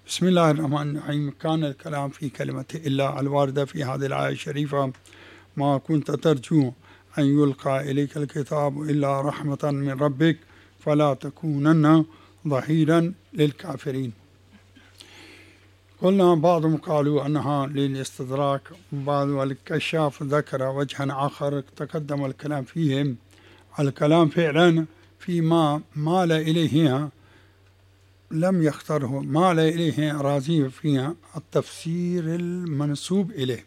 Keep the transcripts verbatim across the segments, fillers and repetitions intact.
بسم الله الرحمن الرحيم. كان الكلام في كلمة إلا الواردة في هذه الآية الشريفة: ما كنت ترجو أن يلقى إليك الكتاب إلا رحمة من ربك فلا تكونن ظهيرا للكافرين. قلنا بعضهم قالوا أنها للاستدراك، بعض الكشاف ذكر وجها آخر تقدم الكلام فيهم. الكلام فعلا فيما مال إليه لم يختاره، مال إليه رازي فيها التفسير المنسوب إليه.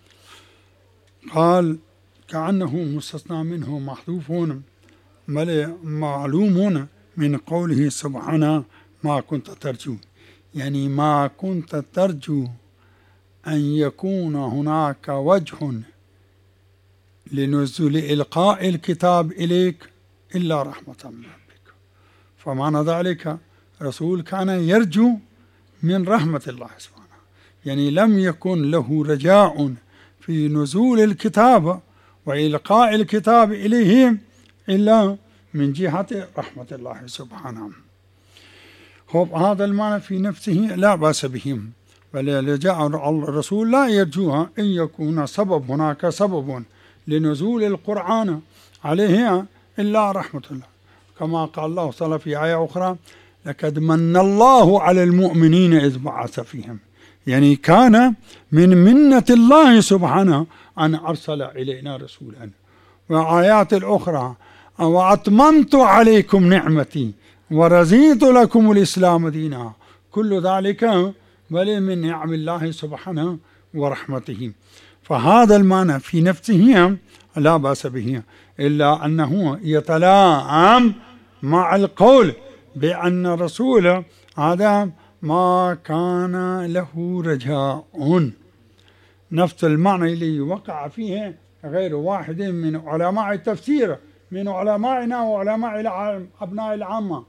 قال كأنه مستثنى منه محذوف بل معلوم من قوله سبحانه: ما كنت ترجو، يعني ما كنت ترجو أن يكون هناك وجه لنزول إلقاء الكتاب إليك إلا رحمة من ربك. فمعنى ذلك رسول كان يرجو من رحمة الله سبحانه، يعني لم يكن له رجاء في نزول الكتاب وإلقاء الكتاب إليه إلا من جهة رحمة الله سبحانه. هذا المعنى في نفسه لا بأس بهم، بل جاء الرسول لا يرجوها إن يكون سبب هناك سبب لنزول القرآن عليه إلا رحمة الله، كما قال الله صلى في آية أخرى: لقد من الله على المؤمنين إذ بعث فيهم. يعني كان من منة الله سبحانه أن أرسل إلينا رسولا. وآيات الأخرى: وأتممت عليكم نعمتي ورزيت لكم الإسلام دينا. كل ذلك بل من نعم الله سبحانه ورحمته. فهذا المعنى في نفسه لا بأس به، إلا أنه يتلائم مع القول بأن الرسول هذا ما كان له رجاء. نفس المعنى اللي وقع فيه غير واحد من علماء التفسير، من علمائنا وعلماء أبناء العامة،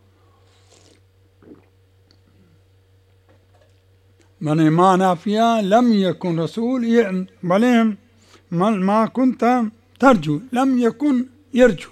من ما نافيا لم يكن رسول بل ما كنت ترجو، لم يكن يرجو.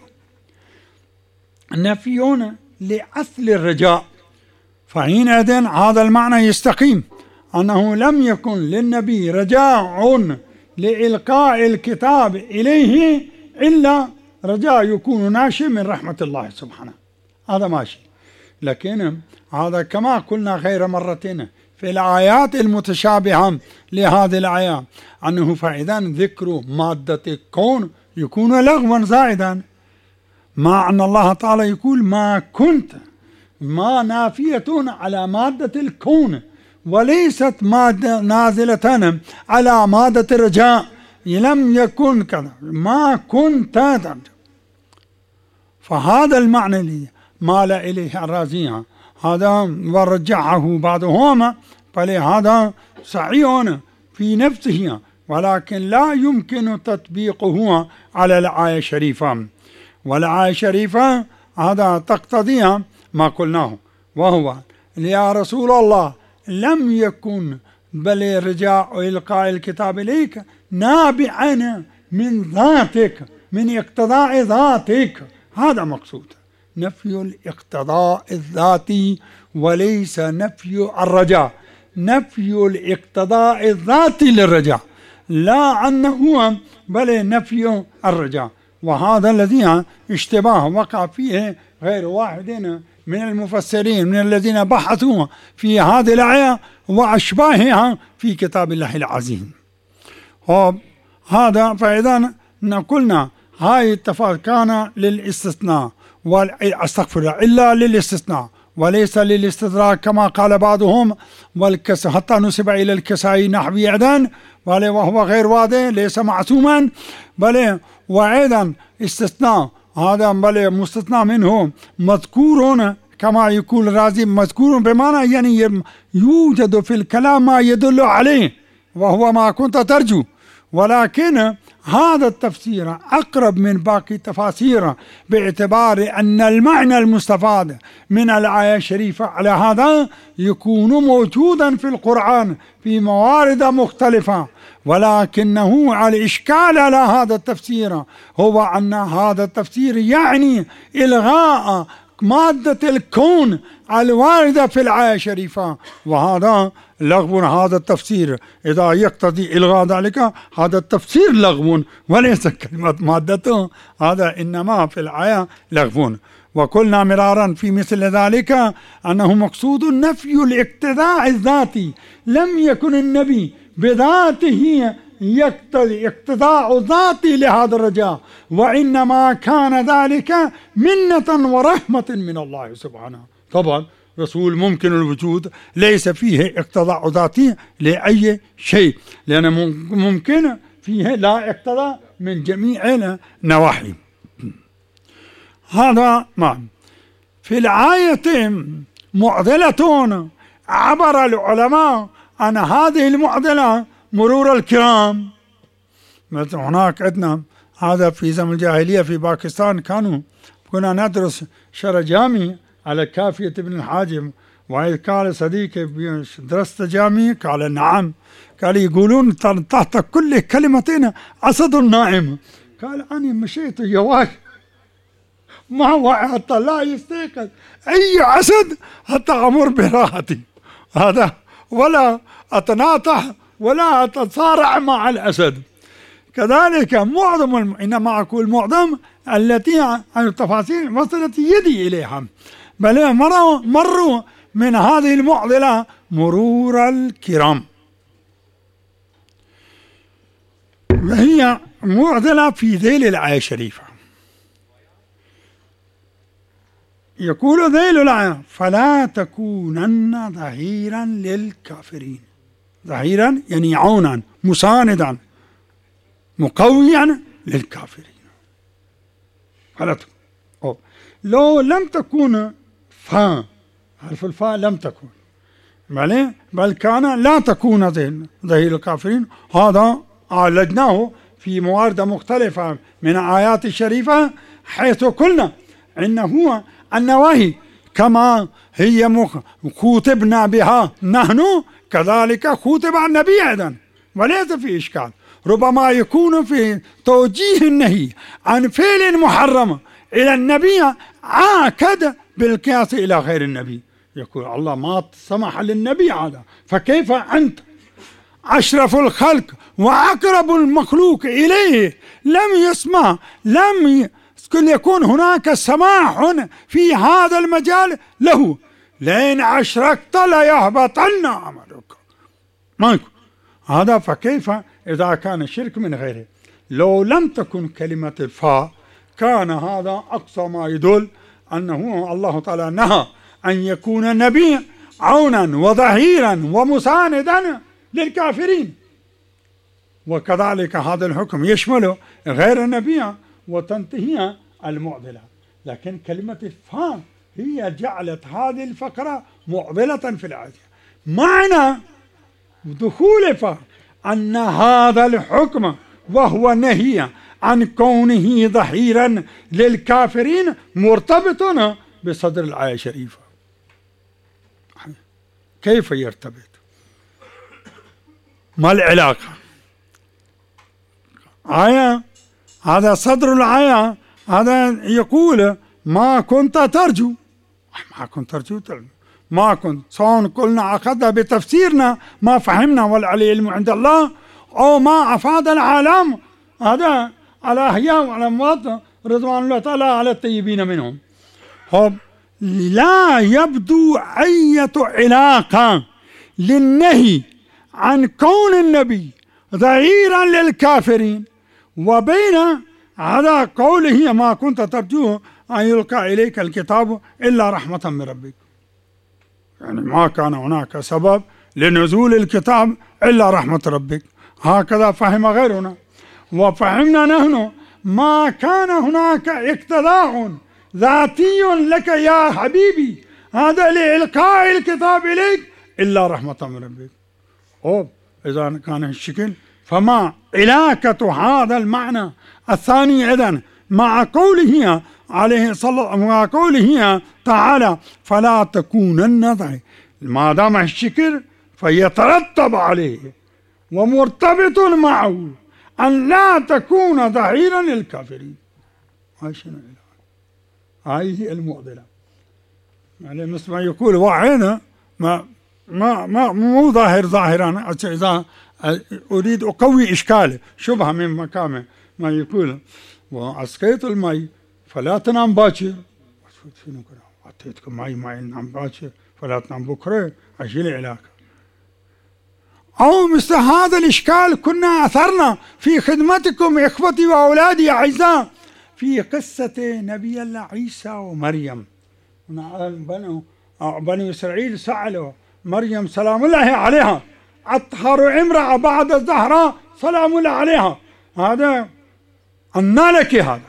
نفيون لأصل الرجاء، فحينئذ هذا المعنى يستقيم، أنه لم يكن للنبي رجاء لإلقاء الكتاب إليه إلا رجاء يكون ناشئ من رحمة الله سبحانه. هذا ماشي. لكن هذا كما قلنا غير مرتين في الآيات المتشابهة لهذه الآية، أنه فإذا ذكر مادة الكون يكون لغوا زائدا، مع أن الله تعالى يقول ما كنت، ما نافية على مادة الكون وليست مادة نازلة على مادة الرجاء. لم يكن كذا، ما كنت ترجو. فهذا المعنى اللي مال إليه الرازي هذا ورجعه بعضهم، فلهذا صحيح في نفسه، ولكن لا يمكن تطبيقه على الآية الشريفة. والآية الشريفة هذا تقتضيها ما قلناه، وهو: يا رسول الله لم يكن بل رجاء إلقاء الكتاب إليك نابعا من ذاتك، من اقتضاء ذاتك. هذا مقصود، نفي الاقتضاء الذاتي وليس نفي الرجاء، نفي الاقتضاء الذاتي للرجاء، لا أنه بل نفي الرجاء. وهذا الذي اشتباه وقع فيه غير واحد من المفسرين من الذين بحثوا في هذه الآية وأشباهها في كتاب الله العزيز. هذا فإذا قلنا هاي التفاصيل كان للاستثناء، واستغفر الله إلا للاستثناء وليس للاستدراك كما قال بعضهم، والكس حتى نسب إلى الكسائي نحوي عدن، بل وهو غير واضح ليس معصوما، بل وأيضا استثناء هذا بل مستثنى منه مذكور كما يقول الرازي، مذكور بمعنى يعني يوجد في الكلام ما يدل عليه وهو ما كنت ترجو. ولكن هذا التفسير أقرب من باقي التفاسير، باعتبار أن المعنى المستفاد من الآية الشريفة على هذا يكون موجودا في القرآن في موارد مختلفة، ولكنه الإشكال على هذا التفسير هو أن هذا التفسير يعني إلغاء مادة الكون الواردة في الآية الشريفة، وهذا لغو. هذا التفسير إذا يقتضي إلغاء ذلك هذا التفسير لغو وليس كلمة مادته، هذا إنما في الآية لغو. وقلنا مرارا في مثل ذلك أنه مقصود نفي الاقتداء الذاتي، لم يكن النبي بذاته يقتضي اقتداء ذاتي لهذا الرجاء، وإنما كان ذلك منة ورحمة من الله سبحانه. طبعا رسول ممكن الوجود ليس فيه اقتضاء ذاتي لأي شيء، لأن ممكن فيه لا اقتضاء من جميع النواحي. هذا ما في الآية معضلة عبر العلماء عن هذه المعضلة مرور الكرام. مثل هناك عندنا هذا في زمن الجاهلية في باكستان كانوا كنا ندرس شرع جامعي على كافية ابن الحاجب، وإذ قال صديقي درست جامعي؟ قال نعم. قال يقولون تحت كل كلمتين أسد نائم. قال أنا مشيت يواش ما وعي حتى لا يستيقظ أي أسد حتى أمر براحتي هذا، ولا أتناطح ولا أتصارع مع الأسد. كذلك معظم الم... إنما أقول معظم التي عن التفاصيل وصلت يدي إليها، بل مروا, مروا من هذه المعضلة مرور الكرام، وهي معضلة في ذيل الآية الشريفة. يقول ذيل الآية فلا تكونن ظهيرا للكافرين. ظهيرا يعني عونا مساندا مقويا للكافرين. فلا تكون. لو لم تكون فاء، حرف الفاء لم تكن بل, بل كان لا تكون ظهير الكافرين. هذا عالجناه في موارد مختلفة من آيات الشريفة، حيث قلنا إنه النواهي كما هي خوتبنا بها نحن كذلك خوتب النبي أيضا، وليس في إشكال. ربما يكون في توجيه النهي عن فعل محرم إلى النبي عاكد بالقياس إلى غير النبي، يقول الله ما سمح للنبي هذا، فكيف أنت أشرف الخلق وأقرب المخلوق إليه لم يسمع، لم يكون هناك سماح في هذا المجال له، لئن أشركت ليهبطن عملك. ما يكون هذا، فكيف إذا كان الشرك من غيره؟ لو لم تكن كلمة الفاء كان هذا أقصى ما يدل أنه الله تعالى نهى أن يكون النبي عونا وظهيرا ومساندا للكافرين، وكذلك هذا الحكم يشمل غير النبي وتنتهي المعضلة. لكن كلمة الفاء هي جعلت هذه الفقرة معضلة في الآية. معنى دخول فاء أن هذا الحكم وهو نهي عن كونه ظهيرا للكافرين مرتبط بصدر الآية الشريفة. كيف يرتبط؟ ما العلاقة؟ آية هذا صدر الآية، هذا يقول ما كنت ترجو، ما كنت ترجو ما كنت، سواء قلنا أخذها بتفسيرنا ما فهمنا والعلم عند الله، أو ما أفاد العالم هذا على أحياء وعلى أموات رضوان الله تعالى على الطيبين منهم. لا يبدو أي علاقة للنهي عن كون النبي ظهيرا للكافرين وبين هذا قوله ما كنت ترجوه أن يلقى إليك الكتاب إلا رحمة من ربك. يعني ما كان هناك سبب لنزول الكتاب إلا رحمة ربك، هكذا فهم غيرنا. وفهمنا نحن ما كان هناك اقتضاء ذاتي لك يا حبيبي هذا لإلقاء الكتاب إليك إلا رحمة من ربك. أو إذا كان الشكل فما علاقة هذا المعنى الثاني إذن مع قوله عليه صلى مع قوله تعالى فلا تكونن ظهيرا، ما دام الشكل فيترتب عليه ومرتبط معه أن لا تكون ظهيرا للكافرين. هاي شنو؟ هاي هي المعضلة. يعني مثل ما يقول وعينا ما ما ما مو ظاهر ظاهرا. إذا أريد أقوي إشكاله شبهة من مكانه ما يقول وأسقيت المي فلا تنام باكر، أعطيتكم مي ما ينام باكر فلا تنام بكرة، أشيل العلاقة. أو مثل هذا الإشكال كنا أثرنا في خدمتكم إخوتي وأولادي أعزاء في قصة نبي الله عيسى ومريم. بنو بني إسرائيل سألوا مريم سلام الله عليها أطهر امرأة بعد الزهراء سلام الله عليها، هذا أنى لك هذا؟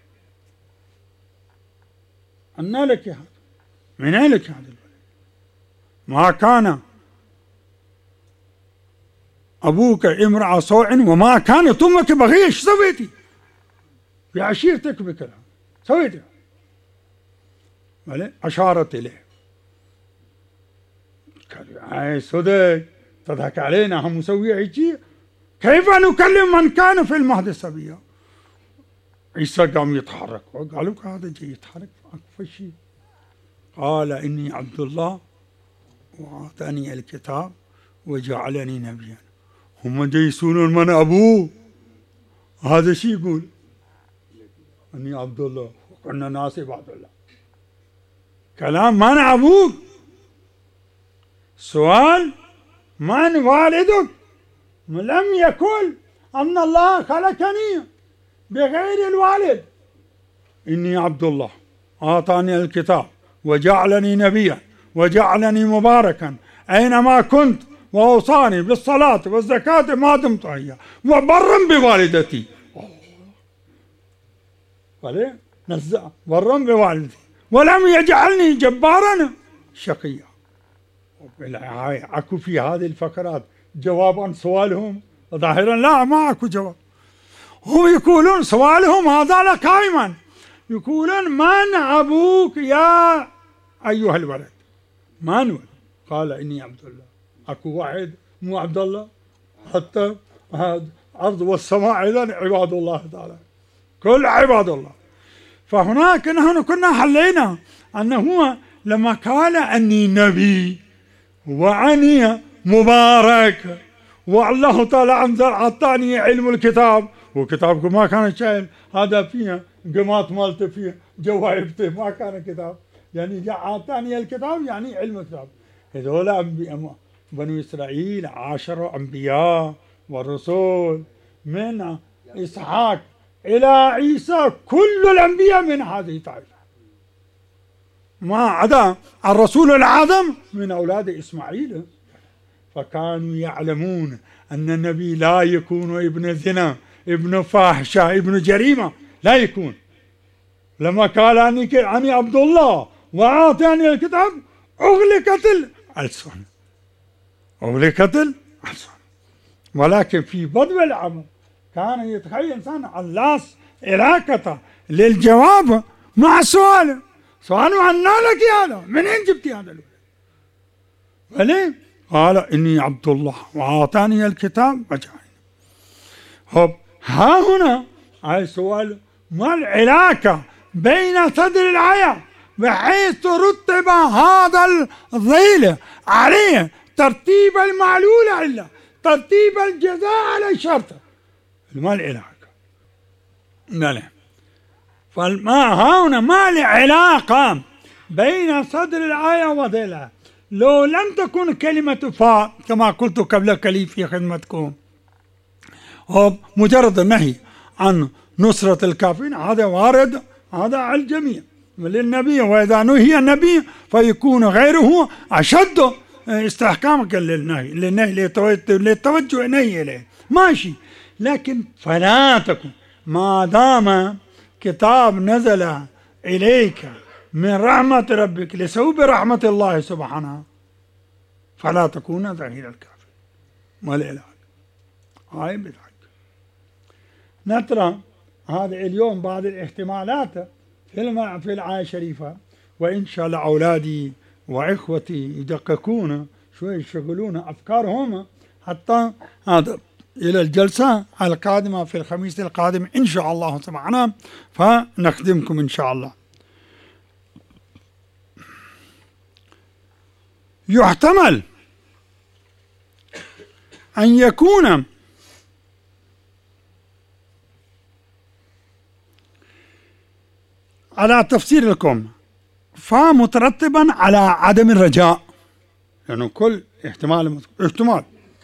أنى لك هذا؟ من أين لك هذا الولد؟ ما كان أبوك امرأة سوء وما كانت أمك بغية. ايش سويتي؟ في عشيرتك بكلام سويتي؟ أشارت إليه هاي سودة تضحك علينا هم مسوي هيك؟ كيف نكلم من كان في المهد صبيا؟ عيسى قام يتحرك وقالوا هذا جاي يتحرك أكو شيء. قال إني عبد الله وأعطاني الكتاب وجعلني نبيا. هم جاي يسولون من أبوه، هذا شيء يقول إني عبد الله وكنا ناس عباد الله. كلام من أبوك؟ سؤال من والدك؟ لم يقل أن الله خلقني بغير الوالد. إني عبد الله أعطاني الكتاب وجعلني نبيا وجعلني مباركا أينما كنت وأوصاني بالصلاة والزكاة ما دمت حيا وبرا بوالدتي. قال نزع برا بوالدتي ولم يجعلني جبارا شقيا. هاي اكو في هذه الفقرات جواب عن سؤالهم ظاهرا لا ما اكو جواب. هم يقولون سؤالهم هذا لا قائما، يقولون من ابوك يا ايها الولد؟ من ولد؟ قال اني عبد الله. اكو واحد مو عبد الله؟ حتى الارض والسماء اذا عباد الله تعالى كل عباد الله. فهناك نحن كنا حلينا انه هو لما قال اني نبي وعني مبارك والله تعالى انزل اعطاني علم الكتاب، وكتابكم ما كان شايل هذا فيها قمات مالته فيها جواهبته ما كان كتاب، يعني جاء اعطاني الكتاب يعني علم الكتاب. هذول انبياء بنو اسرائيل عاشروا انبياء ورسول من اسحاق الى عيسى كل الانبياء من هذه الطائفه ما عدا الرسول الأعظم من أولاد إسماعيل. فكانوا يعلمون أن النبي لا يكون ابن زنا ابن فاحشة ابن جريمة، لا يكون. لما قال أني أني عبد الله وأعطاني الكتاب أغلقت الألسن أغلقت الألسن. ولكن في بدء الأمر كان يتخيل إنسان اللاس علاقته للجواب مع السؤال. سؤالوا عنا لك هذا من أين جبتي هذا الولد؟ وليه؟ قال إني عبد الله وأعطاني الكتاب وجعلني. هب ها هنا هاي سؤال ما العلاقة بين صدر الآية بحيث رتب هذا الظيل عليه ترتيب المعلول إلا ترتيب الجزاء على الشرط. ما العلاقة؟ لا فما هنا ما العلاقة بين صدر الآية وظلها. لو لم تكن كلمة فا كما قلت قبل قليل في خدمتكم هو مجرد النهي عن نصرة الكافرين، هذا وارد هذا على الجميع للنبي، وإذا نهي النبي فيكون غيره أشد استحكامك للنهي للنهي للتوجه النهي إليه ماشي. لكن فلا تكن ما دام كتاب نزل إليك من رحمة ربك لسوء رحمة الله سبحانه فلا تكون ظهير الكافر. ما العلاج؟ هاي بالحق نترى هذا اليوم بعض الاحتمالات في في الآية الشريفة، وإن شاء الله أولادي وإخوتي يدققون شوي يشغلون أفكارهم حتى هذا إلى الجلسة القادمة في الخميس القادم إن شاء الله سبحانه فنخدمكم إن شاء الله. يحتمل أن يكون على تفسير لكم فمترتبا على عدم الرجاء، لأنه يعني كل احتمال احتمال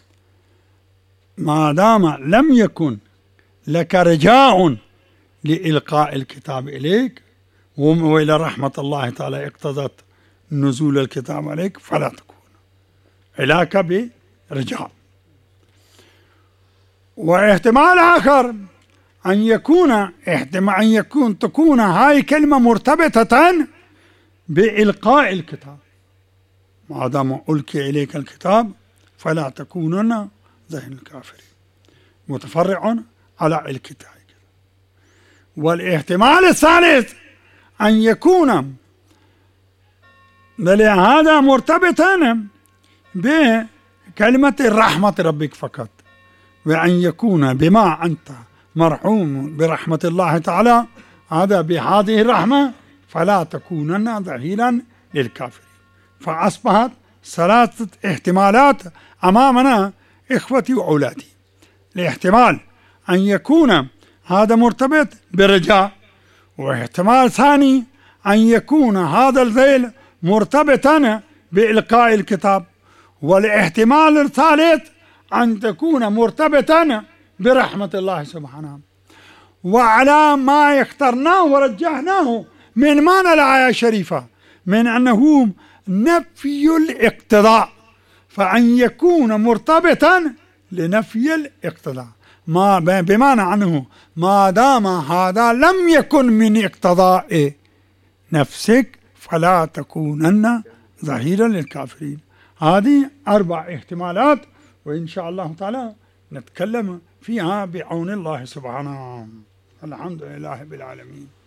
ما دام لم يكن لك رجاء لإلقاء الكتاب إليك وإلى رحمة الله تعالى اقتضت نزول الكتاب عليك فلا تكون علاك برجاء. واحتمال آخر أن يكون احتمال أن يكون تكون هاي كلمة مرتبطة بإلقاء الكتاب، ما دام ألقي إليك الكتاب فلا تكونن زي الكافرين، متفرع على الكتاب. والاحتمال الثالث أن يكون هذا مرتبطا بكلمة رحمة ربك فقط، وأن يكون بما أنت مرحوم برحمة الله تعالى هذا بهذه الرحمة فلا تكونن ظهيرا للكافرين. فأصبحت ثلاثة احتمالات أمامنا إخوتي وأولادي. الاحتمال أن يكون هذا مرتبط برجاء، واحتمال ثاني أن يكون هذا الذيل مرتبطا بإلقاء الكتاب، والاحتمال الثالث أن تكون مرتبطا برحمة الله سبحانه. وعلى ما اخترناه ورجحناه من معنى الآية الشريفة من أنه نفي الاقتضاء، فأن يكون مرتبطا لنفي الاقتضاء، ما بمعنى أنه ما دام هذا لم يكن من اقتضاء نفسك فلا تكونن ظهيرا للكافرين. هذه أربع احتمالات، وإن شاء الله تعالى نتكلم فيها بعون الله سبحانه. الحمد لله بالعالمين.